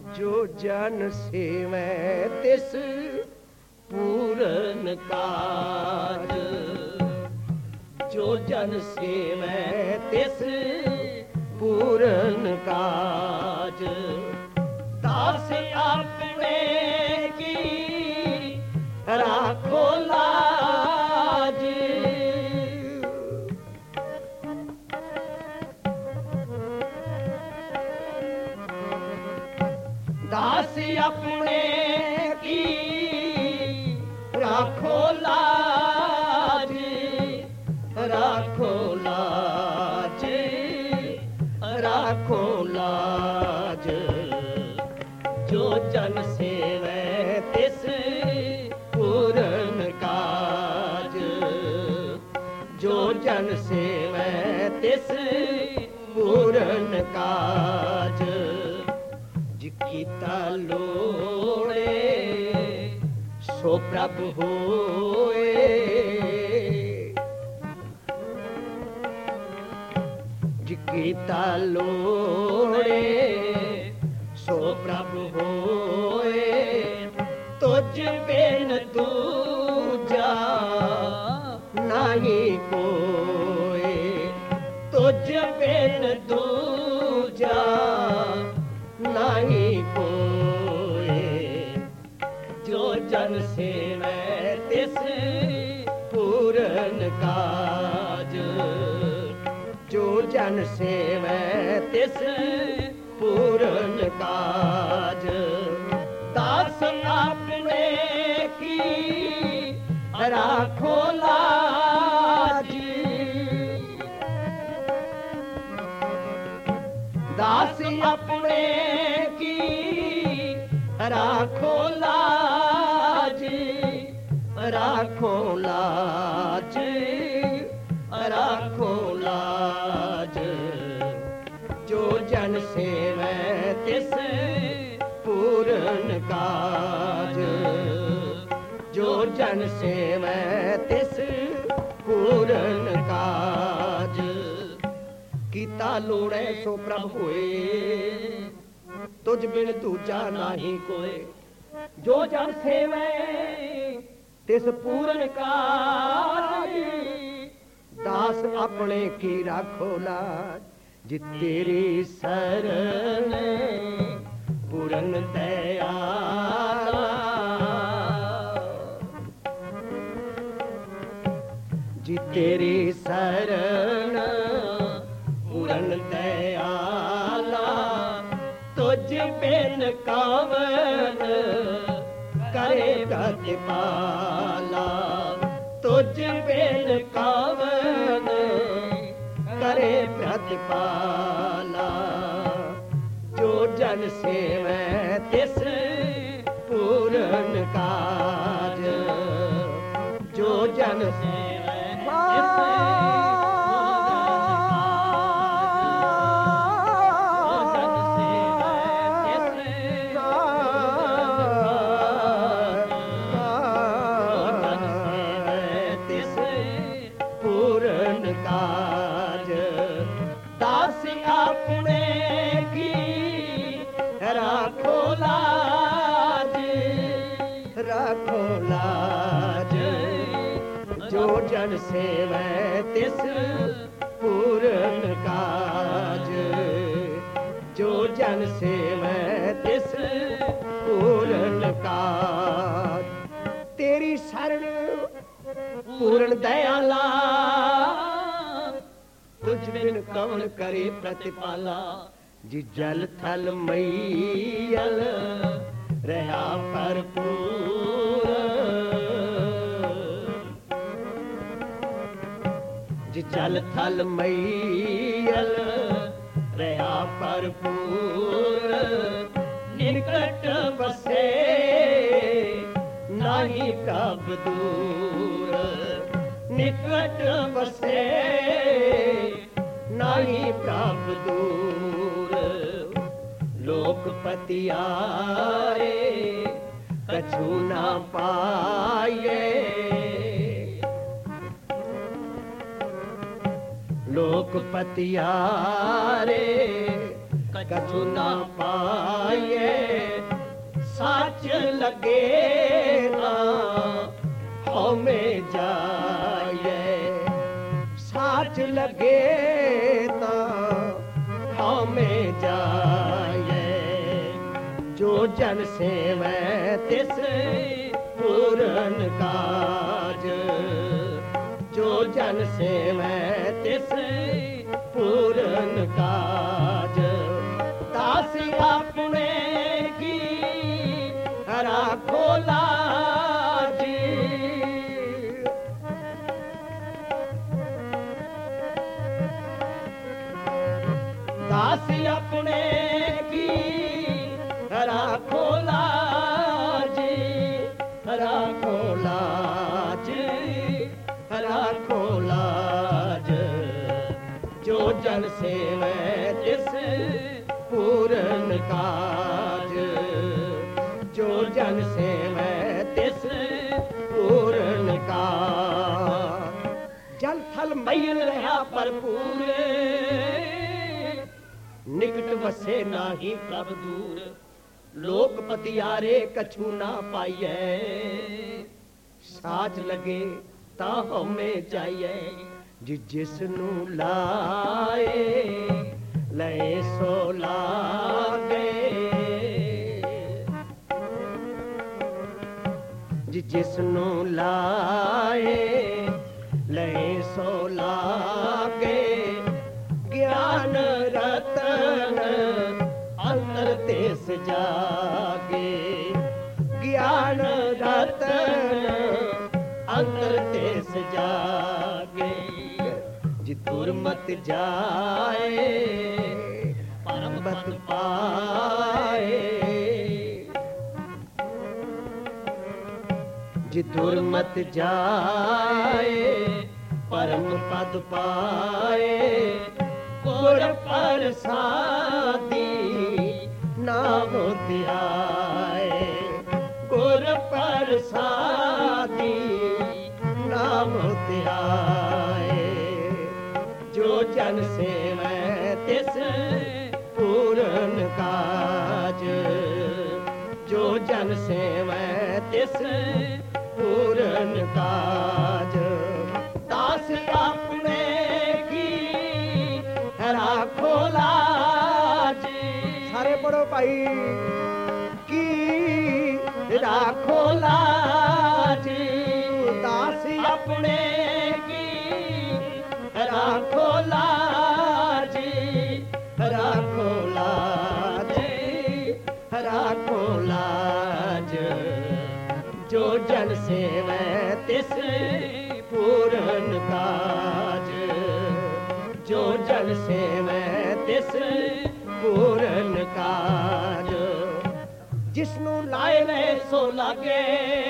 जो जन सेवै तिस पूरन काज। जो जन सेवै तिस पूरन काज। दास अपने की राखो लाज। दास अपने की राखो लाज। राखो लाज। राखो लाज। जो जन सेवै तिस पूरन काज। जो जन सेवै तिस पूरन काज। जिकीता लोड़े सो प्रभ होए। जिकीता लोड़े सो प्रभ होए। तुझ बिन दूजा नहीं कोई। तुझ बिन दूजा नहीं कोई। जो जन सेवै तिस पूरन काज। जो जन सेवै तिस पूरन काज। दास अपने की राखो लाज। दास अपने की राखो लाज। राखो लाज। राखो लाज। जो जन सेवै तिस पूरन काज। जो जन सेवै तिस पूरन काज। कीता लोड़ै सो प्रभ होए। तुझ बिन दूजा नाही कोई। जो जन सेवै तिस पूरन काज। दास अपने की राखो लाज। जी तेरी शरण पूरन दयाला। जी तेरी शरण पूरन दयाला। तुझ बिन कावन करे प्रतिपाला। तुझ बिन कावन करे प्रतिपाला। जो जन सेवै तिस पूरन काज। जो जन सेवै तिस काज। दास अपने की राखो लाज। राखो लाज। जो जन सेवै तिस पूरन काज। जो जन सेवै तिस पूरन काज। तेरी शरण पूरन दयाला। तुझ बिन कौन करे प्रतिपाला। जी जल थल मैयल रहा भरपूर। जी जल थल मैयल रहा भरपूर। निकट बसे नाही प्रभ दूर। निकट बसे नाही प्रभ दूर। लोकपति आए कछु ना पाए। लोकपति आरे कछु ना पाए। लगे हमें जाए, साच लगे हमें जाए। जो जन सेवै तिस पूरन काज, जो जन सेवै तिस पूरन काज। दास अपने की राखो लाज, दास अपने की राखो लाज, राखो लाज, राखो लाज। जो जन सेवै तिस पूरन काज, जो जन सेवै तिस पूरन काज। जल थल मैल रहा भरपूर, निकट वसे नाही प्रभ दूर। लोक पतियारे कछु ना पाइए, साच लगे ता हमें जाइए। जिस नू लाए ले सो लागे, जिस नू लाए ले सो लागे। ज्ञान रतन अंतर तेस जागे, ज्ञान रतन अंतर तेस जागे। जि दुर्मत जाए परम पद पाए, जि दुर्मत जाए परम पद पाए। गुर प्रसादी नाम ध्याए, गुर प्रसादी नाम ध्याए। जो जन सेवै तिस पूरन काज, जो जन सेवै तिस पूरन काज। दास अपने की राखो लाज, सारे पढ़ो भाई। की राखो लाज, दास अपने की राखो लाज, राखो लाज, राखो लाज। जो जन सेवै तिस पूरन काज, जो जन सेवै तिस पूरन काज। जिसनू लाए वे सो लागे,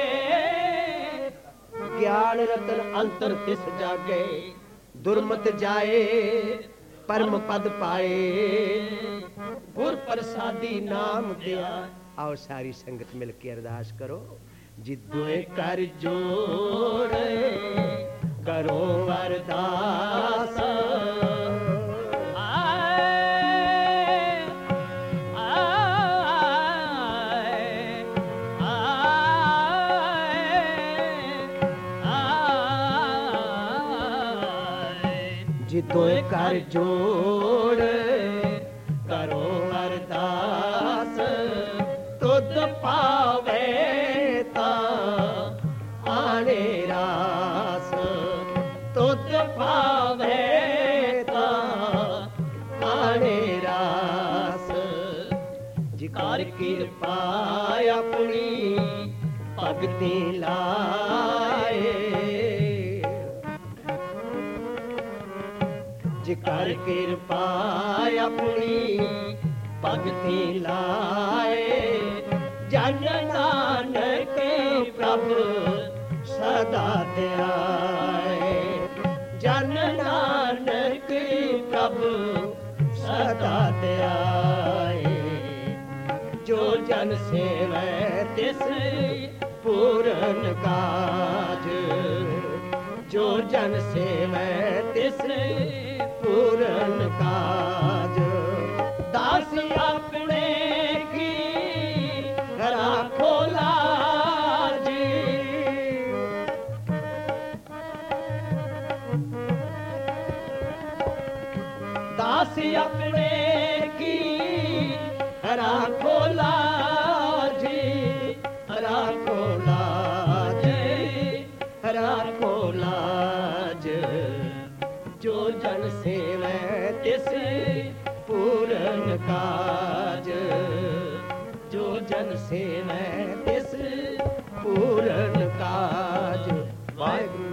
ज्ञान रतन अंतर तिस जागे। दुर्मत जाए परम पद पाए, गुर प्रसादी नाम दिया। आओ सारी संगत मिल के अरदास करो। जिद्दों कर जोड़ करो अरदास, जिद्दों कर जोड़ करो अरदास। तुद पावे ता आने रास, तुद पावे ता आने रास। जिकार कृपा अपनी भगति लाए, जिकर कृपा अपनी भगति लाए। जन नानक प्रभु सदा ध्याए, जन नानक प्रभु सदा ध्याए। जो जन सेवै तिस पूरन काज, जो जन सेवै तिस पूरन काज। दास अपने की राखो लाज, दास अपने की राखो लाज, राखो लाज, राखो लाज। जो जन सेवै तिस पूरन काज, जो जन सेवै तिस पूरन काज। वाहिगुरू